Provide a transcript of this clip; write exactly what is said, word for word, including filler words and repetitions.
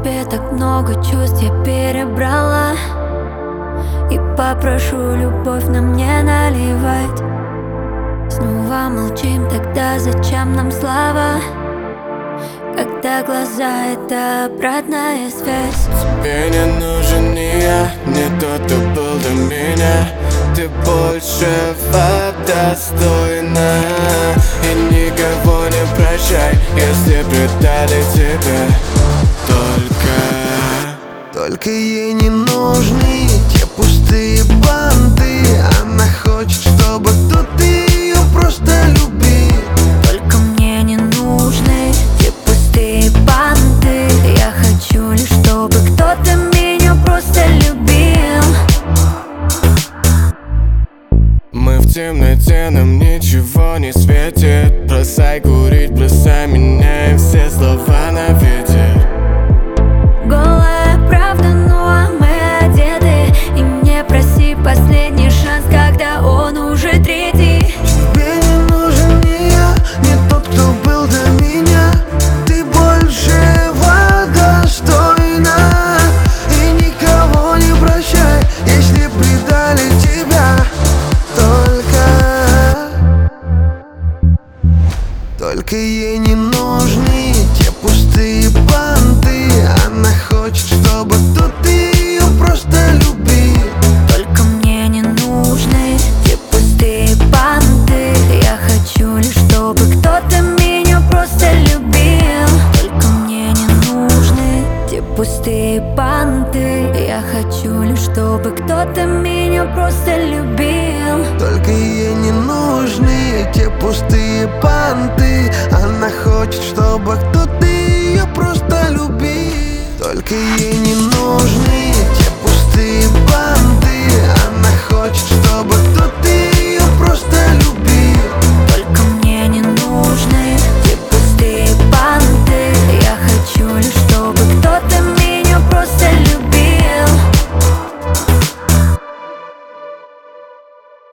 тебе так много чувств я перебрала, и попрошу любовь нам не наливать. Снова молчим, тогда зачем нам слава, когда глаза — это обратная связь. Тебе не нужен ни я, не тот, кто был до меня. Ты большего достойна, и никого не прощай, если предали тебя. Только Только ей не нужны те пустые банты. Она хочет, чтобы кто-то ее просто любил. Только мне не нужны те пустые банты. Я хочу лишь, чтобы кто-то меня просто любил. мы в темноте, нам ничего не светит. Бросай курить, бросай меня, и все слова на ветер. Голая правда, ну а мы одеты. И не проси последний шанс, когда он уже третий. Тебе не нужен ни я, не тот, кто был до меня. Ты большего достойна, и никого не прощай, если предали тебя. Только ей не нужны те пустые банты. Она хочет, чтобы кто-то ее просто любил. Только мне не нужны те пустые банты. Я хочу лишь, чтобы кто-то меня просто любил. Только мне не нужны те пустые банты. Я хочу лишь, чтобы кто-то меня просто любил. Только ей не нужны те пустые банты. Она хочет, чтобы